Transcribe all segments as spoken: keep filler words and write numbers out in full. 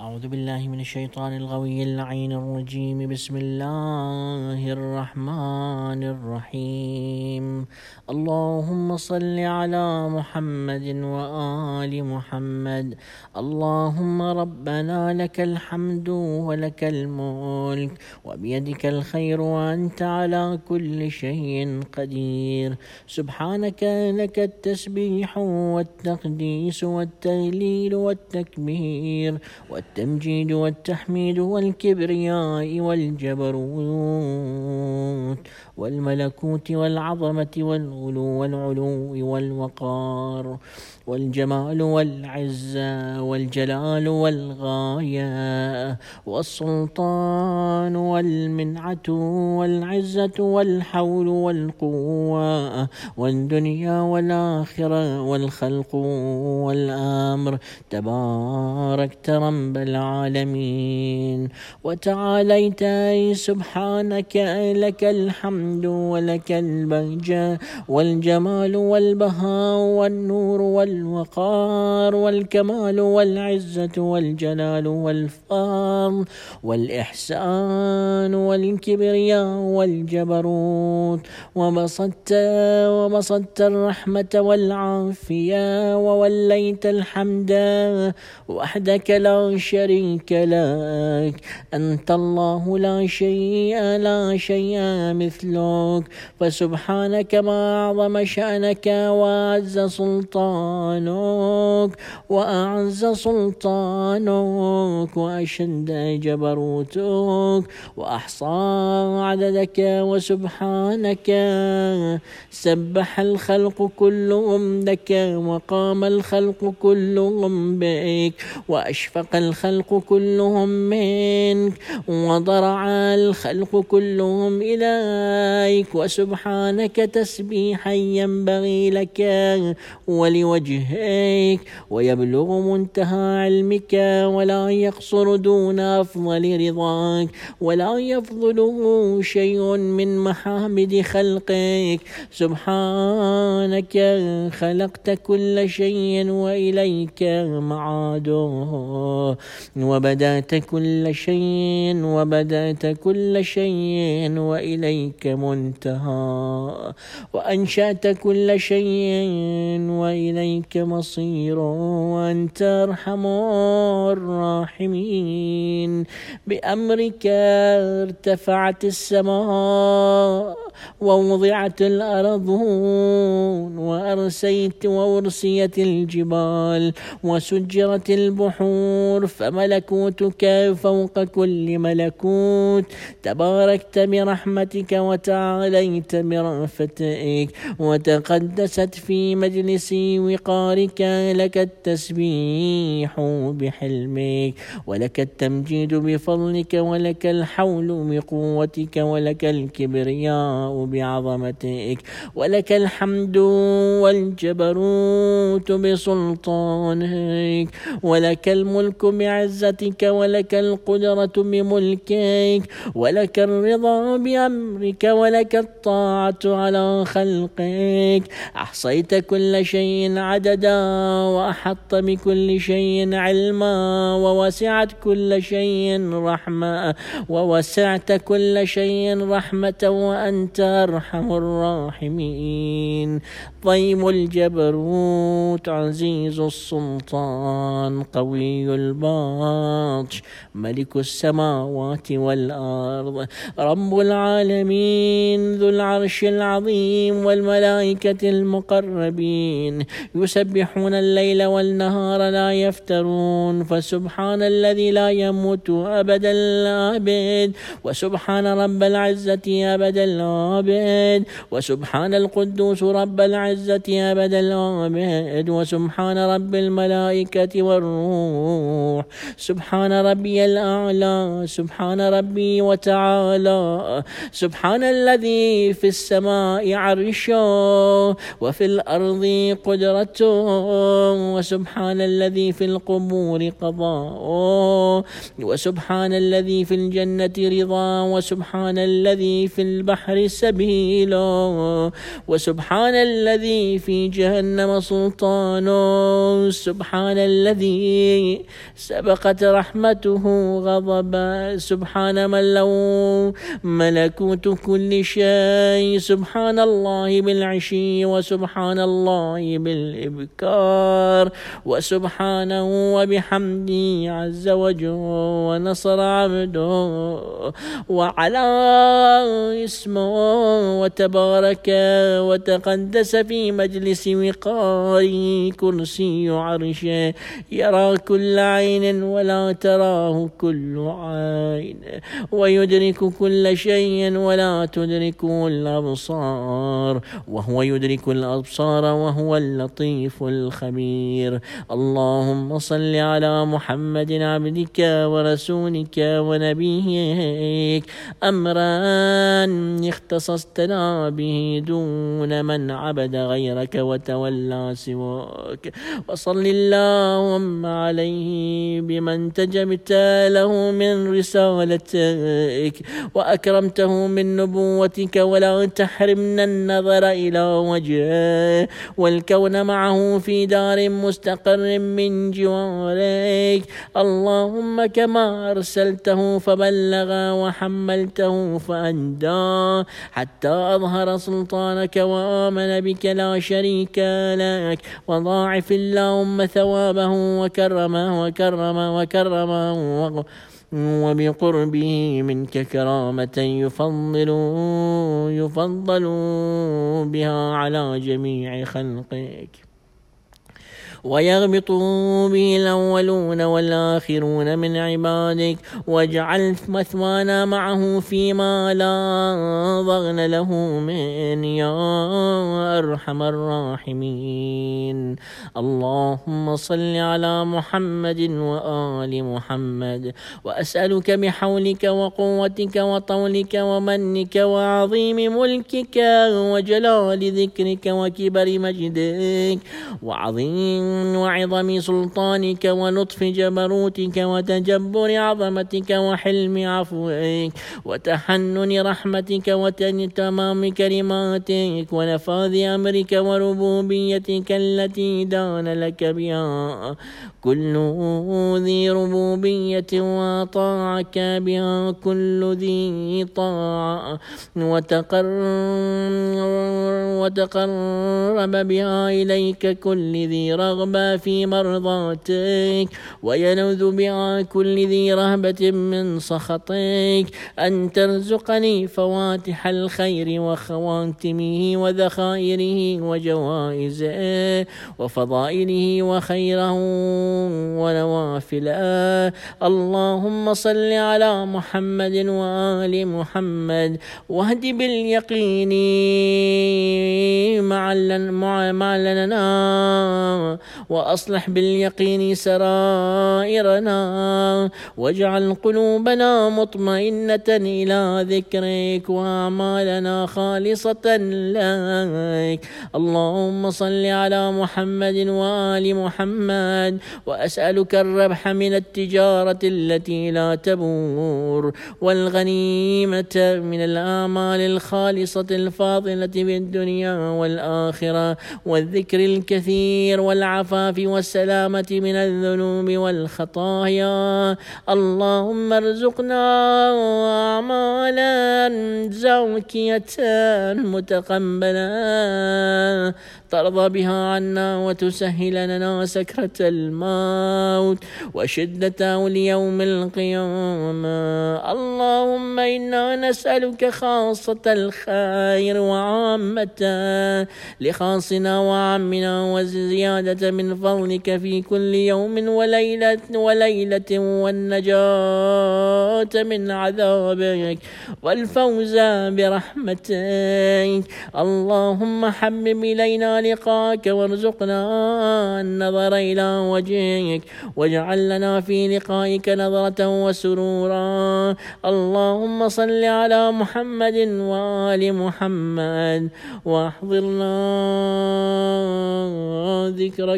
أعوذ بالله من الشيطان الغوي اللعين الرجيم. بسم الله الرحمن الرحيم. اللهم صل على محمد وآل محمد. اللهم ربنا لك الحمد ولك الملك وبيدك الخير وأنت على كل شيء قدير. سبحانك لك التسبيح والتقديس والتهليل والتكبير والتمجيد والتحميد والكبرياء والجبروت والملكوت والعظمة والغلو والعلو والوقار والجمال والعزة والجلال والغاية والسلطان والمنعة والعزة والحول والقوة والدنيا والآخرة والخلق والأمر. تباركت رب العالمين وتعاليت سبحانك لك الحمد ولك البهجة والجمال والبهاء والنور والوقار والكمال والعزة والجلال والفضل والإحسان والكبرياء والجبروت. وبسطت وبسطت الرحمة والعافية ووليت الحمد وحدك لا شريك لك. أنت الله لا شيء لا شيء مثلك. فسبحانك ما أعظم شأنك وأعز سلطانك وأعز سلطانك وأشد جبروتك وأحصى عددك. وسبحانك سبح الخلق كلهم لك وقام الخلق كلهم بك وأشفق الخلق كلهم منك وضرع الخلق كلهم إليك. وسبحانك تسبيحا ينبغي لك ولوجهك ويبلغ منتهى علمك ولا يقصر دون أفضل رضاك ولا يفضله شيء من محامد خلقك. سبحانك خلقت كل شيء وإليك معاده وبدأت كل شيء وبدأت كل شيء وإليك منتهى وأنشأت كل شيء وإليك مصير. وأنت أرحم الراحمين. بأمرك ارتفعت السماء ووضعت الأرض وأرسيت وأرسيت الجبال وسجرت البحور فملكوتك فوق كل ملكوت. تباركت برحمتك وتعاليت برأفتك وتقدست في مجلس وقارك. لك التسبيح بحلمك ولك التمجيد بفضلك ولك الحول بقوتك ولك الكبرياء بعظمتك ولك الحمد والجبروت بسلطانك ولك الملك بعزتك ولك القدرة بملكك ولك الرضا بأمرك ولك الطاعة على خلقك. أحصيت كل شيء عددا وأحط بكل شيء علما ووسعت كل شيء رحمة ووسعت كل شيء رحمة وأنت أرحم الراحمين. طيب الجبروت عزيز السلطان قوي البطش ملك السماوات والأرض رب العالمين ذو العرش العظيم والملائكة المقربين يسبحون الليل والنهار لا يفترون. فسبحان الذي لا يموت أبدا الآبد وسبحان رب العزة أبدا الآبد وسبحان القدوس رب العزة أبدا الآبد وسبحان رب الملائكة والروح. سبحان ربي الأعلى سبحان ربي وتعالى. سبحان الذي في السماء عرشه وفي الأرض قدرته وسبحان الذي في القبور قضاءه وسبحان الذي في الجنة رضا وسبحان الذي في البحر سبيلا وسبحان الذي في جهنم سلطانه. سبحان الذي سبقت رحمته غضبا. سبحان من له ملكوت كل شيء. سبحان الله بالعشي وسبحان الله بالإبكار وسبحانه وبحمده عز وجل ونصر عبده وعلى اسمه وتبارك وتقدس في مجلس وقاره كرسي عرشه يرى كل عين ولا تراه كل عين ويدرك كل شيء ولا تدركه الأبصار وهو يدرك الأبصار وهو اللطيف الخبير. اللهم صل على محمد عبدك ورسولك ونبيك أمرا اختصصتنا به دون من عبد غيرك وتولى سواك. وصل اللهم عليه بمن تجبت له من رسالتك وأكرمته من نبوتك ولا تحرمنا النظر إلى وجهه والكون معه في دار مستقر من جوارك. اللهم كما أرسلته فبلغ وحملته فأندى حتى أظهر سلطانك وآمن بك لا شريك لك. وضاعف اللهم ثوابه وكرمه وكرمه وكرمه وبقربه منك كرامة يفضل يفضل بها على جميع خلقك ويغبط به الأولون والآخرون من عبادك. واجعل مثوانا معه فيما لا ضغن له من يا أرحم الراحمين. اللهم صل على محمد وآل محمد وأسألك بحولك وقوتك وطولك ومنك وعظيم ملكك وجلال ذكرك وكبر مجدك وعظيم وعظم سلطانك ونطف جبروتك وتجبر عظمتك وحلم عفوك وتحنن رحمتك وتمام كلماتك ونفاذ أمرك وربوبيتك التي دان لك بها كل ذي ربوبية وطاعك بها كل ذي طاعة وتقرب بها إليك كل ذي رغبة في مرضاتك وينوذ بها كل ذي رهبة من سخطك. أن ترزقني فواتح الخير وخواتمه وذخائره وجوائزه وفضائله وخيره ونوافله. اللهم صل على محمد وآل محمد واهد باليقين معلننا وأصلح باليقين سرائرنا واجعل قلوبنا مطمئنة إلى ذكرك وأعمالنا خالصة لك. اللهم صل على محمد وآل محمد وأسألك الربح من التجارة التي لا تبور والغنيمة من الآمال الخالصة الفاضلة في الدنيا والآخرة والذكر الكثير والعفاف والسلامة من الذنوب والخطايا. اللهم ارزقنا أعمالا زاكية متقبلة ترضى بها عنا وتسهل لنا سكرة الموت وشدة اليوم القيامة. اللهم إنا نسألك خاصة الخير وعامته لخاصنا وعامنا وزيادة من فضلك في كل يوم وليلة وليلة والنجاة من عذابك والفوز برحمتك. اللهم حبب إلينا لقاك وارزقنا النظر إلى وجهك واجعل لنا في لقائك نظرة وسرورا. اللهم صل على محمد وآل محمد واحضرنا ذكرك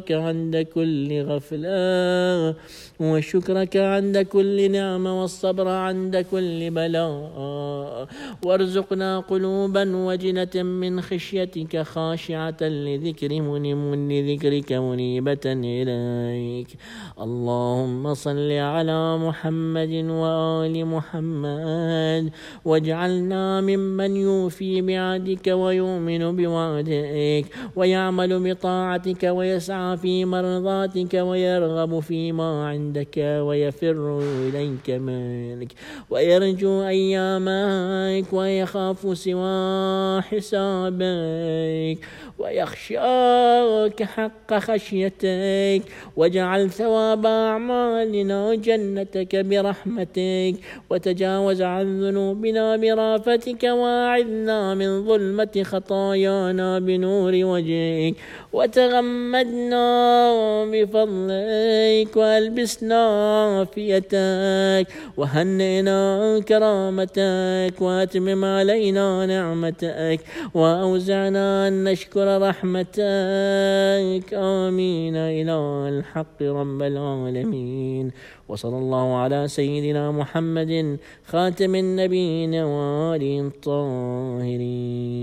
رضاك عند كل غفلة، وشكرك عند كل نعمة، والصبر عند كل بلاء. وارزقنا قلوبا وجنة من خشيتك خاشعة لذكر من لذكرك منيبة إليك. اللهم صل على محمد وآل محمد، واجعلنا ممن يوفي بعهدك ويؤمن بوعدك ويعمل بطاعتك ويسعى في مرضاتك ويرغب فيما عندك ويفر إليك منك ويرجو أيامك ويخاف سوى حسابك ويخشاك حق خشيتك. واجعل ثواب أعمالنا جنتك برحمتك، وتجاوز عن ذنوبنا برافتك، واعذنا من ظلمة خطايانا بنور وجهك، وتغمدنا بفضلك، والبسنا عافيتك، وهنئنا كرامتك، واتمم علينا نعمتك، واوزعنا ان نشكر رحمتك. آمين إلى الحق رب العالمين. وصلى الله على سيدنا محمد خاتم النبيين وآله الطاهرين.